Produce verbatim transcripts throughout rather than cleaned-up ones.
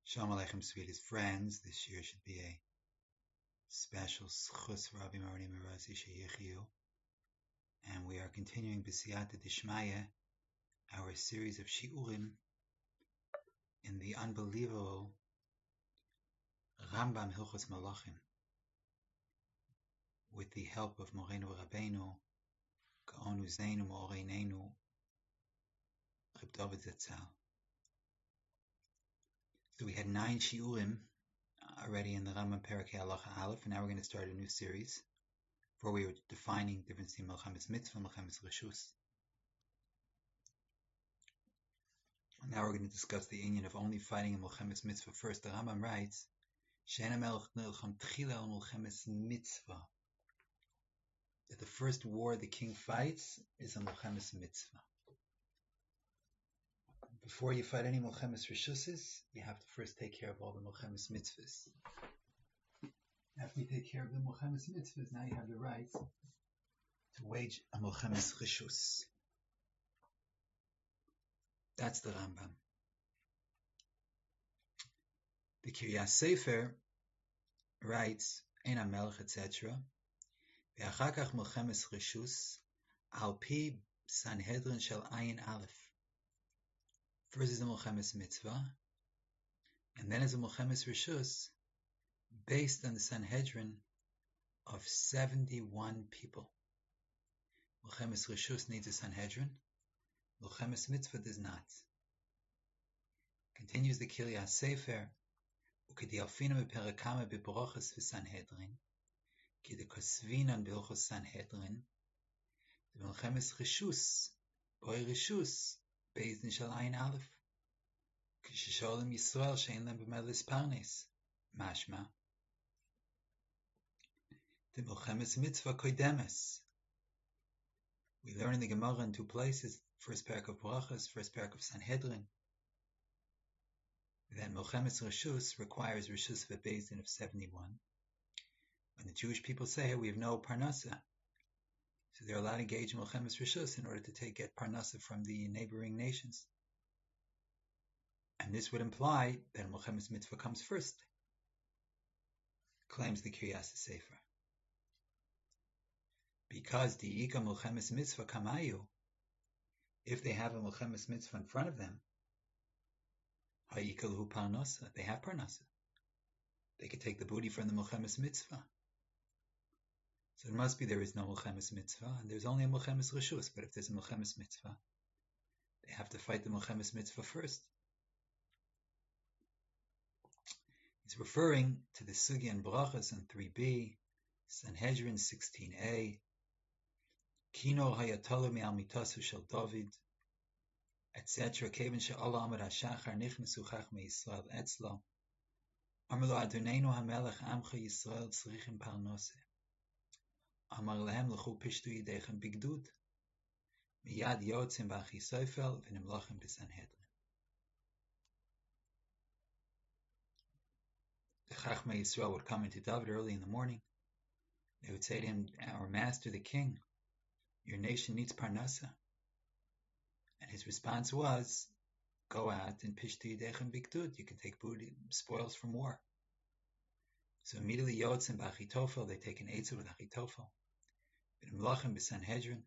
Shalom Aleichem, sweetest friends. This year should be a special Schus Rabbi Marani Merazi Sheyichiu. And we are continuing B'siyata Dishmaya, our series of Shiurim in the unbelievable Rambam Hilchos Malachim, with the help of Morenu Rabbeinu, Gaonu Zeinu Mo'oreinenu, Reb David Zatzal. So we had nine shiurim already in the Rambam Perek Halacha Aleph, and now we're going to start a new series where we were defining the difference between Melchemes Mitzvah and Melchemes Reshus. Now we're going to discuss the inyan of only fighting in Melchemes Mitzvah first. The Rambam writes, She'ena melech nilcham tchila al Melchemes Mitzvah, that the first war the king fights is a Melchemes Mitzvah. Before you fight any Melchemes Reshuses, you have to first take care of all the Melchemes Mitzvahs. After you take care of the Melchemes Mitzvahs, now you have the right to wage a Melchemes Reshus. That's the Rambam. The Kiryas Sefer writes, Ein HaMelech, et cetera. Ve'achar kach Melchemes Reshus al pi Sanhedrin shel Ayin Aleph. First is a Melchemes Mitzvah, and then is a Melchemes Reshus, based on the Sanhedrin of seventy-one people. Melchemes Reshus needs a Sanhedrin. Melchemes Mitzvah does not. Continues the Kiryas Sefer, Ukedialfina beperakama bebrochas v'Sanhedrin, ki de kosvinan bilchos Sanhedrin, the Melchemes Reshus, boy Reshus, based in Shal Ayin Aleph. Kishisholim Yisrael shein lem b'melis parnes. Mashma. The Melchemes Mitzvah koidemes. We learn in the Gemara in two places. First parak of Brachas, first parak of Sanhedrin. That Melchemes Reshus requires Reshus v'bezdin of seventy-one. When the Jewish people say we have no parnasa, so they're allowed to engage in Melchemes Reshus in order to take get parnasa from the neighboring nations. And this would imply that Melchemes Mitzvah comes first, claims the Kiryas Sefer. Because the Ika Melchemes Mitzvah kamayu, if they have a Melchemes Mitzvah in front of them, ha'ikalahu parnasa, they have parnasa. They could take the booty from the Melchemes Mitzvah. So it must be there is no Melchemes Mitzvah, and there's only a Melchemes Reshus. But if there's a Melchemes Mitzvah, they have to fight the Melchemes Mitzvah first. He's referring to the Sugi and Brachas in three b, Sanhedrin sixteen a, Kino hayatolu me'al mitasu shel David, et cetera. Kevin she'ala amad hashachar nichnesu chachmei Yisrael etzlo, Amru Adonenu hamelech amcha Yisrael tzrichim parnose. Amar lehem lechu pishtu yidechem bigdud, miyad yotzim b'Achisofel v'nimlachim b'Sanhedrin. The Chachmei Yisrael would come into David early in the morning. They would say to him, our master, the king, your nation needs parnasa. And his response was, go out and pishtu yidechem bigdud. You can take booty, spoils from war. So immediately yotzim b'Achitofel, they take an eitzah with Achitofel. V'nimlachim b'Sanhedrin.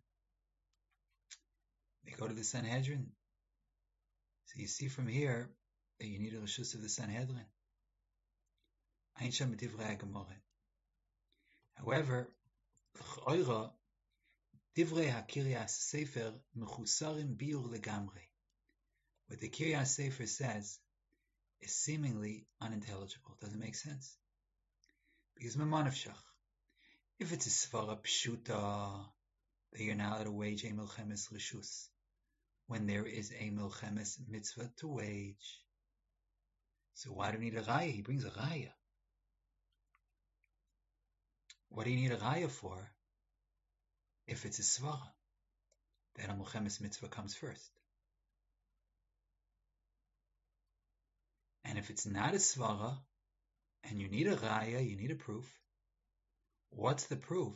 They go to the Sanhedrin. So you see from here that you need a reshus of the Sanhedrin. Ein sham b'divrei HaGemara. However, l'ch'oira, divrei HaKiryas Sefer mechusarim biur legamrei. What the Kiryas Sefer says is seemingly unintelligible. It doesn't make sense. Because memanavshach, if it's a svara pshuta, that you're not allowed to wage a Melchemes Reshus when there is a Melchemes Mitzvah to wage. So why do you need a raya? He brings a raya. What do you need a raya for if it's a svara that a Melchemes Mitzvah comes first? And if it's not a svara, and you need a raya, you need a proof, what's the proof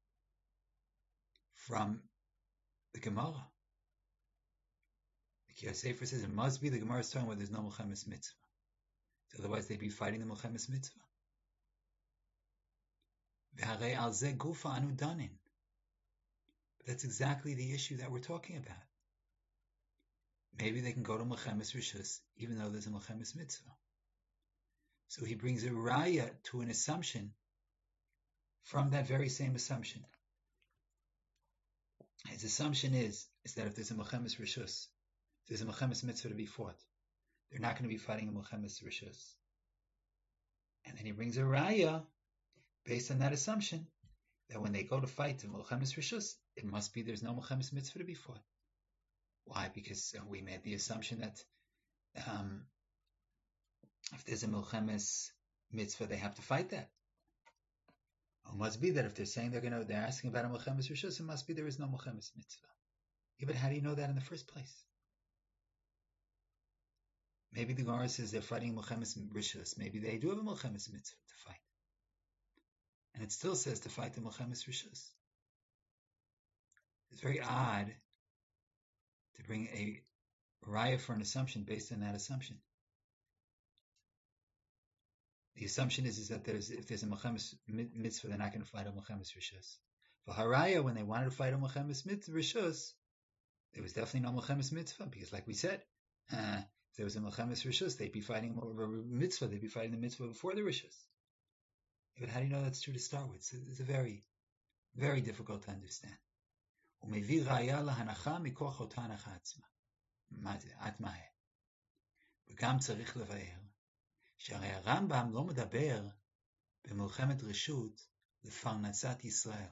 from the Gemara? The Kiryas Sefer says it must be the Gemara is talking where there's no Melchemes Mitzvah. Otherwise, they'd be fighting the Milchemes Mitzvah. V'harei al zeh gufa anu danin. But that's exactly the issue that we're talking about. Maybe they can go to Milchemes Rishus, even though there's a Milchemes Mitzvah. So he brings a raya to an assumption from that very same assumption. His assumption is, is that if there's a Milchemes Rishus, if there's a Milchemes Mitzvah to be fought, they're not going to be fighting a Milchemes Rishus. And then he brings a raya based on that assumption that when they go to fight the Milchemes Rishus, it must be there's no Milchemes Mitzvah to be fought. Why? Because we made the assumption that um, if there's a Milchemes Mitzvah, they have to fight that. It must be that if they're saying they're going to, they're asking about a Milchemes Rishus, it must be there is no Milchemes Mitzvah. Yeah, but how do you know that in the first place? Maybe the Gemara says they're fighting Milchemes Rishus. Maybe they do have a Milchemes Mitzvah to fight. And it still says to fight the Milchemes Rishus. It's very odd to bring a raya for an assumption based on that assumption. The assumption is, is that there's, if there's a Milchemes Mitzvah, they're not going to fight a Milchemes Rishus. For Haraya, when they wanted to fight a Milchemes Rishus, there was definitely no Milchemes Mitzvah, because like we said, uh, if there was a Milchemes Rishus, they'd be fighting a Mitzvah, they'd be fighting the Mitzvah before the Rishus. But how do you know that's true to start with? So it's a very, very difficult to understand. ומביא ראיה להנחה מכוח אותה הנחה עצמה. מה זה? עד מהר. וגם צריך לבאר שהרי הרמב"ם לא מדבר במלחמת רשות לפרנסת ישראל.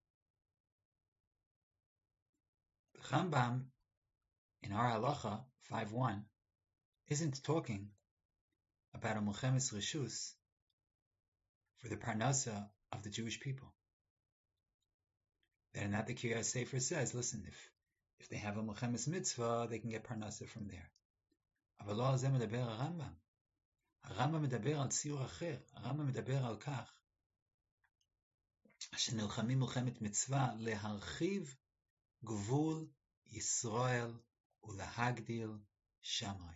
The Rambam in our halacha five one isn't talking about a Milchemes Rishus for the parnasa of the Jewish people. Then that the Kiryas Sefer says, listen, if if they have a Milchemes Mitzvah, they can get parnasa from there. אבל לא על זה מדבר הרמב"ם. הרמב"ם מדבר על ציור אחר. הרמב"ם מדבר על כך שנלחמים מלחמת מצווה להרחיב גבול ישראל ולהגדיל שמאי.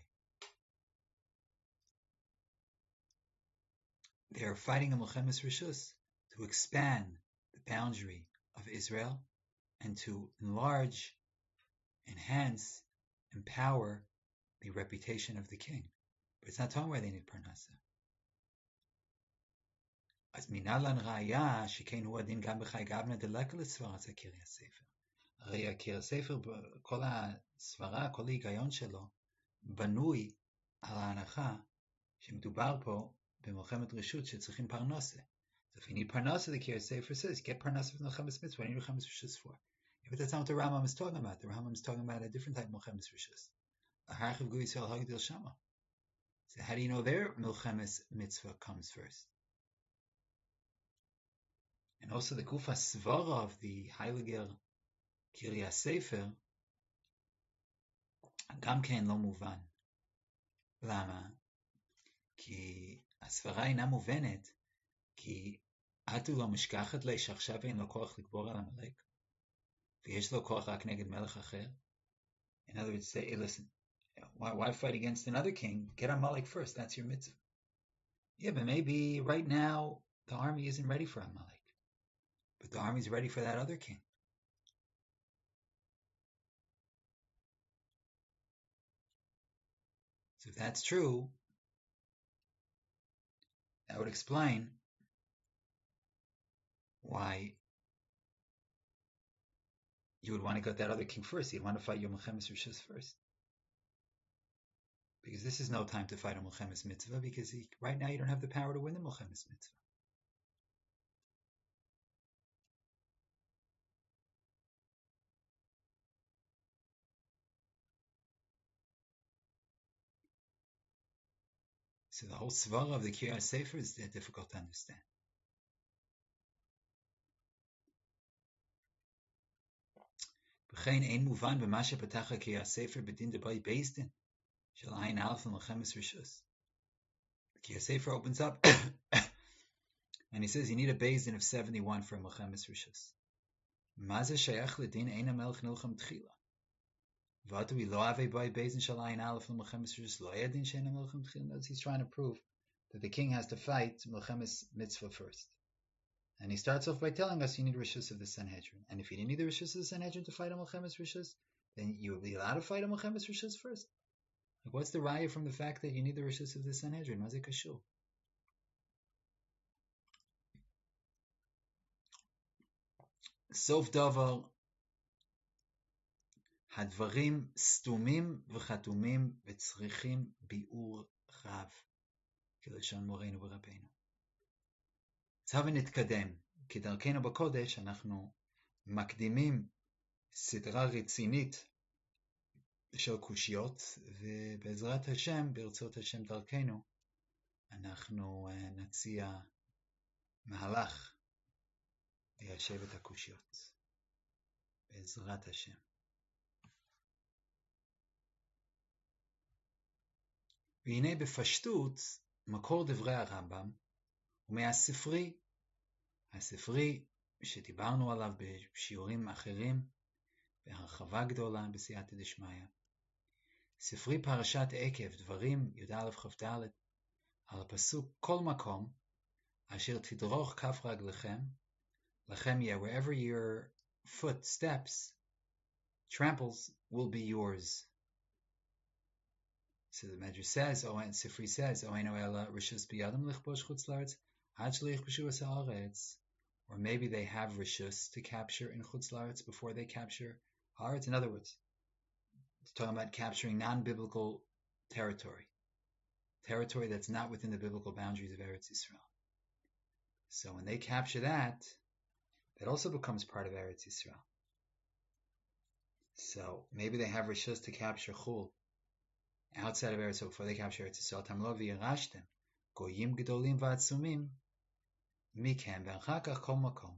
They are fighting a Milchemes Rishus to expand the boundary of Israel and to enlarge, enhance, empower the reputation of the king. But it's not talking where they need parnasa. אז מנהלן ראיה שכן הוא הדין גם בחי גבנה דלקה לסברה זה קריאת ספר. הרי הקריאת ספר, כל הסברה, כל ההיגיון שלו, בנוי על ההנחה שמדובר פה במלחמת רשות שצריכים פרנסה. So if you need parnasa, the Kiryas Sefer says, get parnasa from the Milchemes Mitzvah. What do you need Milchemes Rishus for? Yeah, but that's not what the Rambam is talking about. The Rambam is talking about a different type of Milchemes Rishus. Harchiv Gu Yisrael Hagdil Shama. So how do you know their Milchemes Mitzvah comes first? And also the Kufa Svara of the Heiliger Kiryas Sefer, גם כן לא מובן. למה? כי הסברה אינה מובנת, כי את לא משכחת לי שעכשיו אין לו כוח לגבור על עמלק, ויש לו כוח רק נגד מלך אחר. In other words, say, hey, listen, why, why fight against another king? Get Amalek first, that's your mitzvah. Yeah, but maybe right now the army isn't ready for Amalek, but the army is ready for that other king. So if that's true, that would explain why you would want to get that other king first. You'd want to fight your Milchemes Rishus first. Because this is no time to fight a Milchemes Mitzvah, because he, right now you don't have the power to win the Milchemes Mitzvah. So the whole svara of the Kiryas Sefer is difficult to understand. וכן אין מובן במה שפתח הקריאת ספר בדין דברי בייס דין של עין א' למלחמת רשות. The Kiryas Sefer opens up and he says you need a beyis din of seventy-one for a מלחמת רשות. מה זה שייך לדין אין המלך נלחם תחילה? ועתו לא הווה בוי beyis din של עין א' למלחמת רשות לא היה דין שאין המלך נלחם תחילה. He's trying to prove that the king has to fight Milchemes Mitzvah first. And he starts off by telling us you need Rishus of the Sanhedrin. And if you didn't need the Rishus of the Sanhedrin to fight a Milchemes Rishus, then you would be allowed to fight a Milchemes Rishus first. Like, what's the raya from the fact that you need the Rishus of the Sanhedrin? What's it kashur? Sof davar hadvarim stumim v'chatumim v'tzrichim bi'ur chav כלשון מורנו ורבנו. אז הבה נתקדם, כדרכנו בקודש אנחנו מקדימים סדרה רצינית של קושיות, ובעזרת השם, ברצות השם דרכנו, אנחנו נציע מהלך ליישב את הקושיות. בעזרת השם. והנה בפשטות, מקור דברי הרמב"ם הוא מהספרי, הספרי שדיברנו עליו בשיעורים אחרים בהרחבה גדולה בסייעתא דשמיא. ספרי פרשת עקב, דברים י"א כ"ד, על הפסוק כל מקום אשר תדרוך כף רגליכם, לכם יהיה, wherever your foot steps, tramples, will be yours. So the Medrash says, oh, and Sifri says, oh, eno ela rishus biyadam lichbosh chutz laaretz, ad shliach b'shuas haaretz. Or maybe they have rishus to capture in chutz laaretz before they capture haaretz. In other words, it's talking about capturing non-biblical territory, territory that's not within the biblical boundaries of Eretz Yisrael. So when they capture that, that also becomes part of Eretz Yisrael. So maybe they have rishus to capture chul outside of Eretz Yisrael before they capture Eretz Yisrael. Tamlo v'yirashtem goyim gedolim v'atzumim mikem v'achar kach kol makom.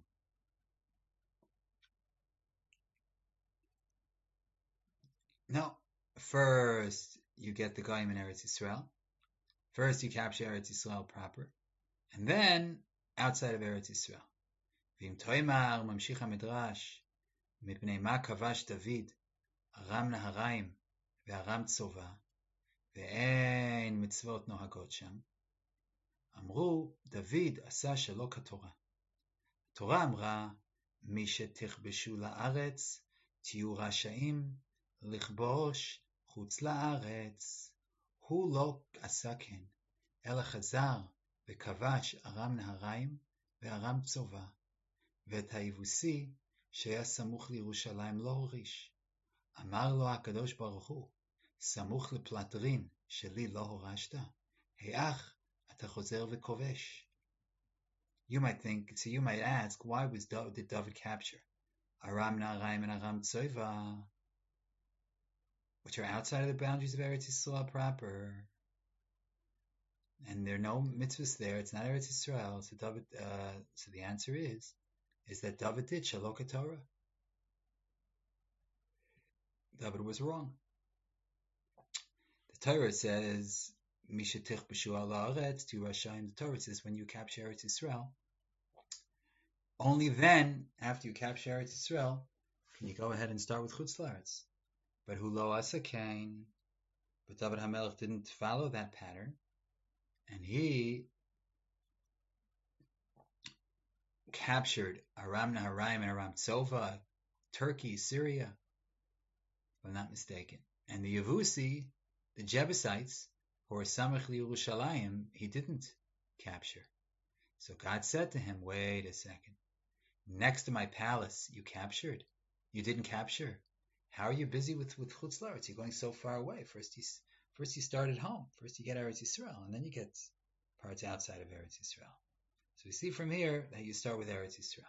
Now, first you get the goyim in Eretz Yisrael. First you capture Eretz Yisrael proper, and then outside of Eretz Yisrael. V'im toimar mamshich hamidrash mipnei ma kavash David aram naharayim ve'aram tzova ואין מצוות נוהגות שם. אמרו, דוד עשה שלא כתורה. התורה אמרה, מי שתכבשו לארץ, תהיו רשאים לכבוש חוץ לארץ. הוא לא עשה כן, אלא חזר וכבש ארם נהריים וארם צובה, ואת היבוסי שהיה סמוך לירושלים לא הוריש. אמר לו הקדוש ברוך הוא, סמוך לפלטרין שלי לא הורשת, היאך אתה חוזר וכובש. You might think, so you might ask, why was did David capture Aram Naharaim and Aram Tzova, which are outside of the boundaries of Eretz Yisrael proper, and there are no mitzvahs there, it's not Eretz Yisrael, so David, uh, so the answer is, is that David did Shalok HaTorah. David was wrong. The Torah says, Mishatich b'shu ala aretz tu rashayim. The Torah says, when you capture Eretz Yisrael, only then, after you capture Eretz Yisrael, can you go ahead and start with Chutz La'aretz. But hu lo asa kain. But David HaMelech didn't follow that pattern, and he captured Aram Naharaim and Aram Tzova, Turkey, Syria, if I'm not mistaken. And the Yevusi, the Jebusites, who were Samech Yerushalayim, he didn't capture. So God said to him, wait a second. Next to my palace, you captured. You didn't capture. How are you busy with, with Chutz La'aretz? You're going so far away. First you, first you start at home. First you get Eretz Yisrael, and then you get parts outside of Eretz Yisrael. So we see from here that you start with Eretz Yisrael.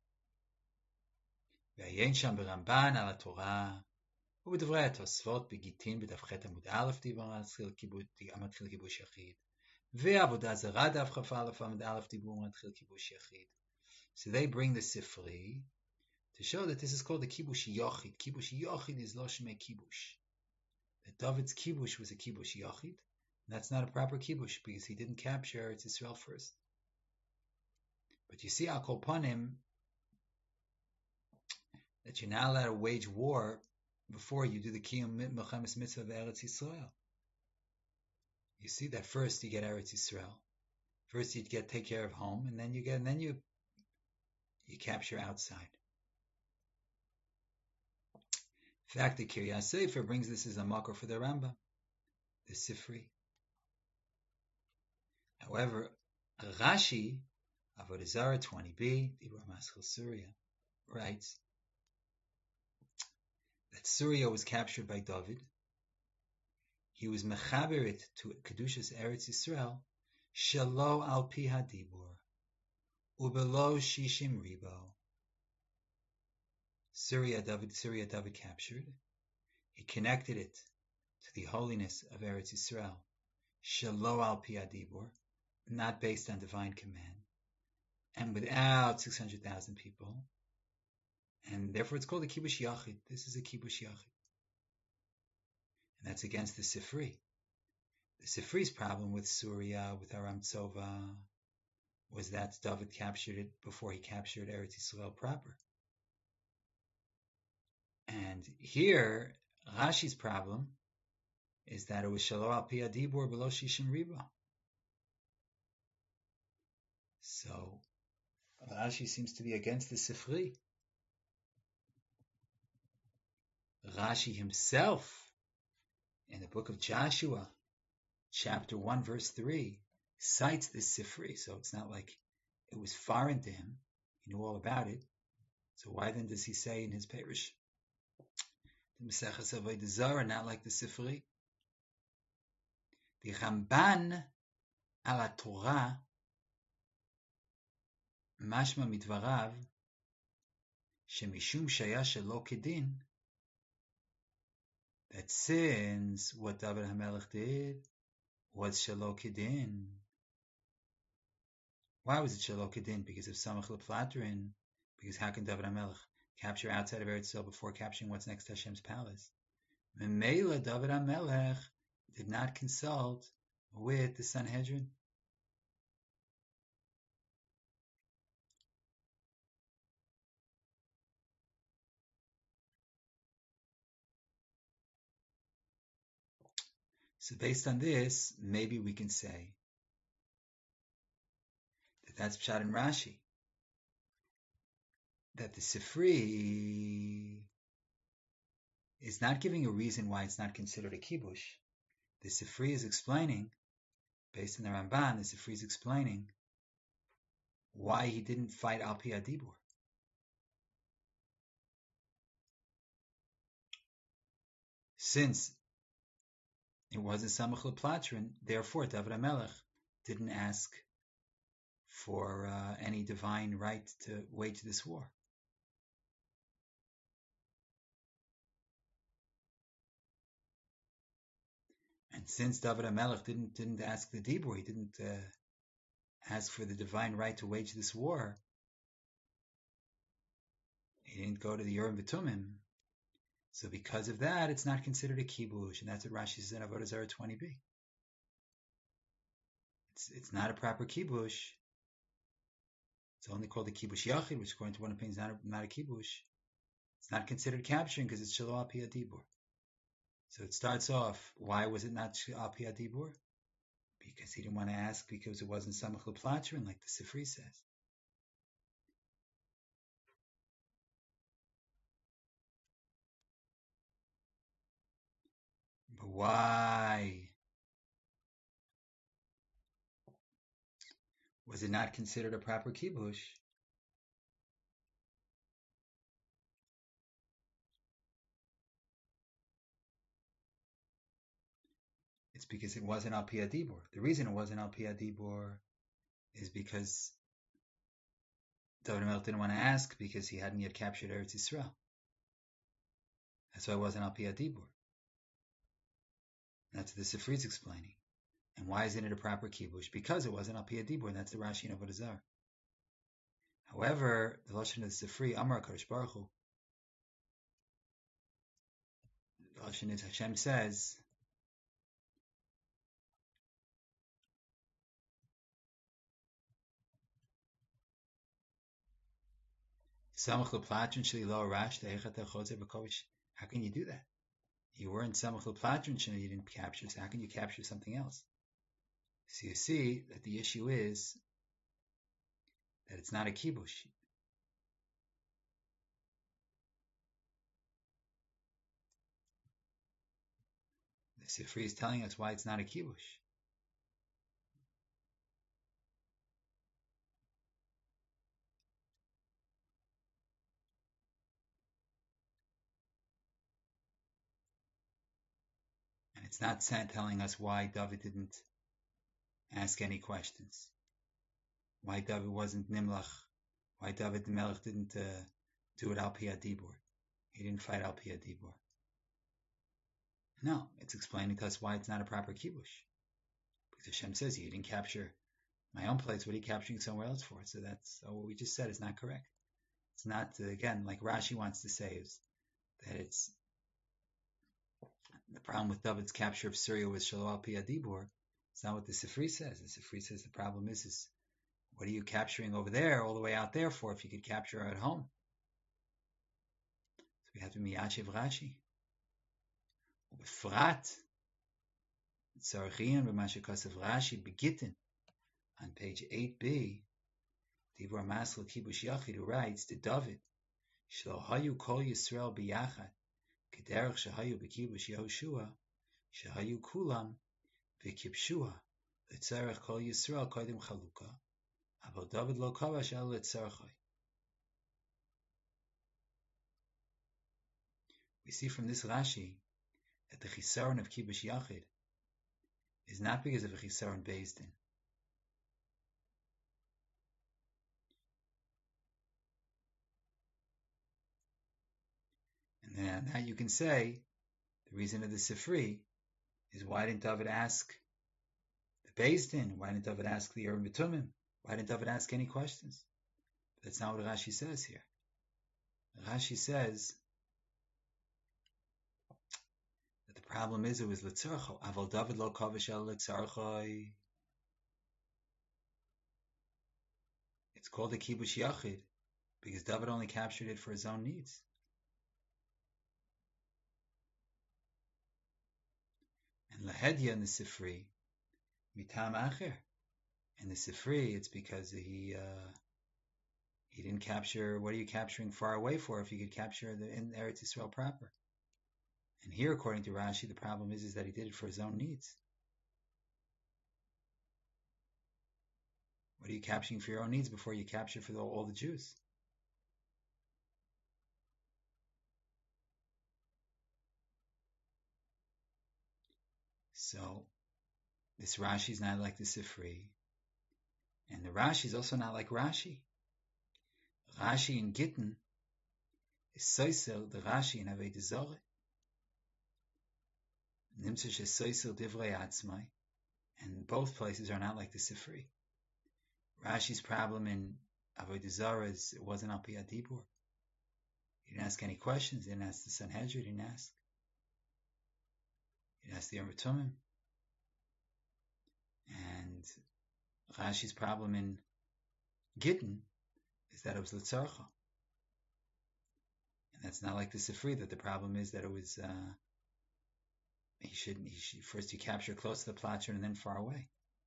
V'ayin sham b'Ramban ala Torah. ובדברי התוספות בגיטין בדף ח' עמוד א' דיבור המתחיל כיבוש יחיד, ועבודה זרה דף כ' א' עמוד א' דיבור מתחיל כיבוש יחיד. So they bring the Sifri to show that this is called the kibush yochid. Kibush yochid is lo shmei kibush. That David's kibush was a kibush yochid. That's not a proper kibush because he didn't capture Eretz Yisrael first. But you see, Al Kol Panim, that you're not allowed to wage war before you do the Kiyum Milchemes Mitzvah of Eretz Yisrael. You see that first you get Eretz Yisrael, First, you get take care of home, and then you get, and then you you capture outside. In fact, the Kiryas Sefer brings this as a makor for the Rambam, the Sifri. However, Rashi, Avodah Zarah twenty b, Dibur Maschil Surya, writes that Surya was captured by David. He was mechaber it to Kedushas Eretz Yisrael, shelo al pi hadibur, ubelo shishim ribo. Surya David, Surya David captured. He connected it to the holiness of Eretz Yisrael, shelo al pi hadibur, not based on divine command, and without six hundred thousand people, and therefore it's called a kibush yachid. This is a kibush yachid, and that's against the Sifri. The Sifri's problem with Surya, with Aram Tzova, was that David captured it before he captured Eretz Yisrael proper. And here, Rashi's problem is that it was Shelo al pi hadibur below shishim riba. So Rashi seems to be against the Sifri. Rashi himself, in the book of Joshua, chapter one, verse three, cites this Sifri. So it's not like it was foreign to him. He knew all about it. So why then does he say in his Perush, the Maseches Avodah Zarah, not like the Sifri? The Ramban ala Torah, mashma midvarav, shemishum shaya shelo kedin, that since what David HaMelech did was shelo kedin. Why was it shelo kedin? Because of samach leplatrin. Because how can David HaMelech capture outside of Eretz Yisrael before capturing what's next to Hashem's palace? Memela, David HaMelech did not consult with the Sanhedrin. So based on this, maybe we can say that that's Pshat and Rashi, that the Sifri is not giving a reason why it's not considered a kibush. The Sifri is explaining, based on the Ramban, the Sifri is explaining why he didn't fight Al Pi Hadibur. Since it wasn't Samach Leplatrin, therefore David HaMelech didn't ask for uh, any divine right to wage this war. And since David HaMelech didn't didn't ask the Dibur, he didn't uh, ask for the divine right to wage this war, he didn't go to the Urim V'Tumim. So because of that, it's not considered a kibush, and that's what Rashi says in Avodah Zarah twenty b. It's it's not a proper kibush. It's only called a kibush yachid, which according to one opinion is not a, not a kibush. It's not considered capturing because it's shelo al pi hadibur. So it starts off, why was it not al pi hadibur? Because he didn't want to ask, because it wasn't samach leplatrin, like the Sifri says. But why was it not considered a proper kibush? It's because it wasn't al pi hadibur. The reason it wasn't al pi hadibur is because David HaMelech didn't want to ask, because he hadn't yet captured Eretz Yisrael. That's why it wasn't al pi hadibur. That's what the Sifri is explaining. And why isn't it a proper kibush? Because it wasn't al pi hadibur, and that's the Rashi in Avodah Zarah. However, the Lashon of the Sifri, Amar Kadosh Baruch Hu, the Lashon of Hashem says, Samach leplatrin sheli lo arash de'echat echodzer b'kovish. How can you do that? You weren't samach leplatrin sheli, you didn't capture, so how can you capture something else? So you see that the issue is that it's not a kibush. The Sifri is telling us why it's not a kibush. And it's not telling us why David didn't ask any questions. Why David wasn't Nimlach. Why David the Melech didn't uh, do it al pi adibur. He didn't fight al pi adibur. No, it's explaining to us why it's not a proper kibush. Because Hashem says he didn't capture my own place. What are you capturing somewhere else for? So that's so what we just said is not correct. It's not, again, like Rashi wants to say, is that it's the problem with David's capture of Syria was Shalo al pi adibur. It's not what the Sifri says. The Sifri says the problem is, is what are you capturing over there, all the way out there for, if you could capture her at home? So we have to miyachiv Rashi. Befrat, Tzarchian b'mashikasav Rashi begitten on page eight b. Divor Masel Kibush Yachid, who writes to David, Shlo hayu kol Yisrael biyachad, kederach shahayu b'kibush Yehoshua, shahayu kulam v'kibshua, letzarech kol Yisrael kodim chaluka, aval David lo kavash el letzarechai. We see from this Rashi that the chisaron of Kibush Yachid is not because of a chisaron based in. And then now you can say the reason of the Sifri is, why didn't David ask the Beis Din? Why didn't David ask the Urim B'Tumim? Why didn't David ask any questions? That's not what Rashi says here. Rashi says that the problem is it was L'tzarcho. Aval David lo kavish el L'tzarchoi. It's called a Kibush Yachid because David only captured it for his own needs. And Lahedya in the Sifri, Mitam Acher. In the Sifri, it's because he uh, he didn't capture. What are you capturing far away for if you could capture the in Eretz Yisrael proper? And here, according to Rashi, the problem is, is that he did it for his own needs. What are you capturing for your own needs before you capture for the, all the Jews? So, this Rashi is not like the Sifri. And the Rashi is also not like Rashi. Rashi in Gittin is Soisel, the Rashi in Avodah Zarah. Nimtza shesoisel divrei atzmai. And both places are not like the Sifri. Rashi's problem in Avodah Zarah is it wasn't al pi adibur. He didn't ask any questions. He didn't ask the Sanhedrin. He didn't ask. He didn't ask the Urim Tumim. And Rashi's problem in Gittin is that it was L'tzarcha. And that's not like the Sifri, that the problem is that it was, uh, he should, he should, first you capture close to the platform and then far away.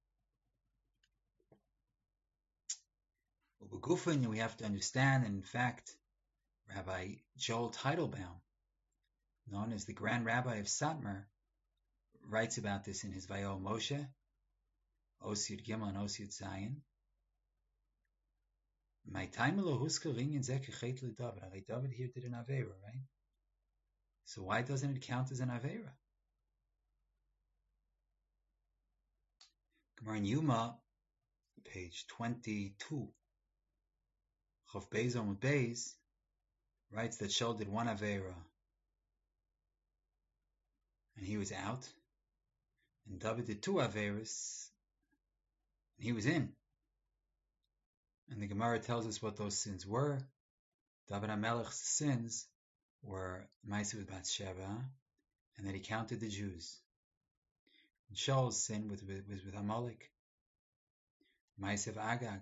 Well, Gufin, we have to understand, and in fact, Rabbi Joel Teitelbaum, known as the Grand Rabbi of Satmar, writes about this in his Vayol Moshe, Osiyud Gimel and Osiyud Zayin. My time lo husker ringen zekechet le David. David here did an avera, right? So why doesn't it count as an avera? Gemara in Yuma, page twenty-two, Chav Beis Amud Beis, writes that Shaul did one avera, and he was out, and David did two averas, and he was in. And the Gemara tells us what those sins were. David HaMelech's sins were Ma'aseh with Bathsheba, and that he counted the Jews. And Shaul's sin was with, was with Amalek, Ma'aseh Agag.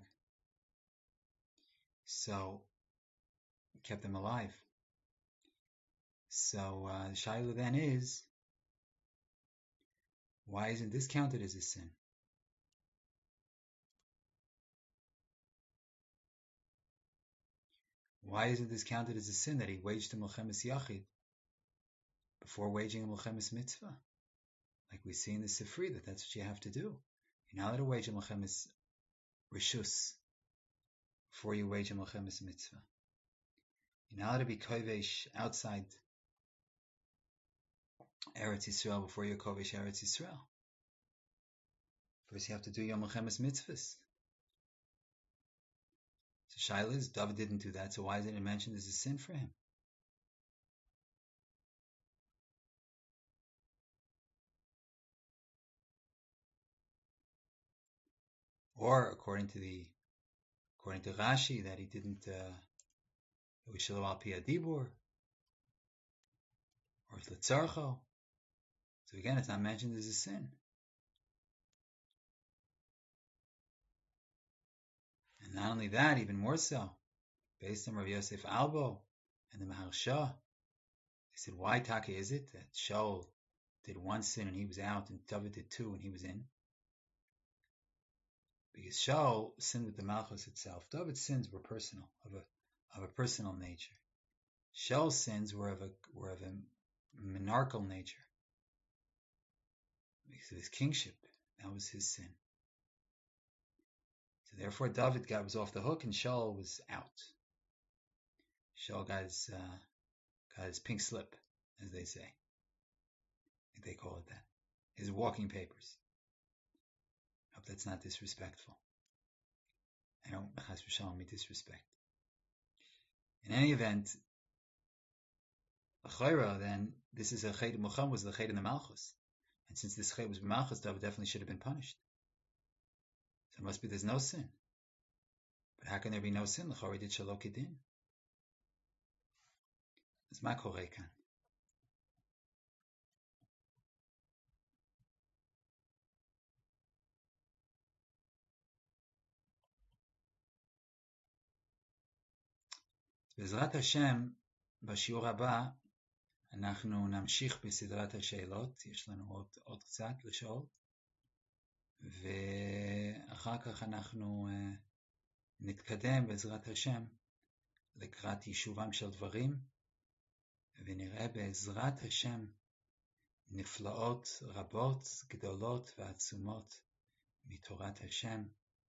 So, he kept them alive. So, uh, the Shaila then is, why isn't this counted as a sin? Why isn't this counted as a sin that he waged a Milchemes Yachid before waging a Milchemes Mitzvah? Like we see in the Sifri, that that's what you have to do. You're not allowed to wage a Milchemes Rishus before you wage a Milchemes Mitzvah. You're not allowed to be Kovesh outside Eretz Yisrael before you're Kovesh Eretz Yisrael. First you have to do your Milchemes Mitzvahs. So Shaila is, David didn't do that, so why isn't it mentioned as a sin for him? Or according to the according to Rashi, that he didn't uh it was Shiloh al Pi Adibur or Litzarcho. So again, it's not mentioned as a sin. And not only that, even more so, based on Rav Yosef Albo and the Maharsha, they said, why Taka is it that Shaul did one sin and he was out, and David did two and he was in? Because Shaul sinned with the Malchus itself. David's sins were personal, of a of a personal nature. Shaul's sins were of a were of a monarchical nature. Because of his kingship, that was his sin. So therefore, David got was off the hook, and Shaul was out. Shaul got his uh, got his pink slip, as they say. I think they call it that. His walking papers. I hope that's not disrespectful. I don't chas v'shalom me disrespect. In any event, l'chayra, then this is a ched Mucham was the ched in the Malchus, and since this ched was Malchus, David definitely should have been punished. So it must be there's no sin. But how can there be no sin? L'chayra did shelo kedin. It's ma korei kan. בעזרת השם, בשיעור הבא, אנחנו נמשיך בסדרת השאלות, יש לנו עוד, עוד קצת לשאול, ואחר כך אנחנו uh, נתקדם בעזרת השם לקראת יישובם של דברים, ונראה בעזרת השם נפלאות רבות, גדולות ועצומות מתורת השם,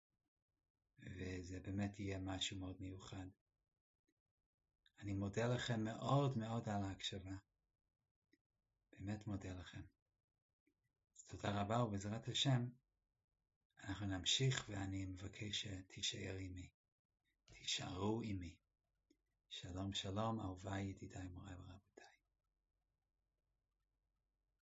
וזה באמת יהיה משהו מאוד מיוחד. אני מודה לכם מאוד מאוד על ההקשבה. באמת מודה לכם. אז תודה רבה, ובעזרת השם אנחנו נמשיך, ואני מבקש שתישאר עימי. תישארו עימי. שלום שלום, אהוביי ידידיי מוריי ורבותיי.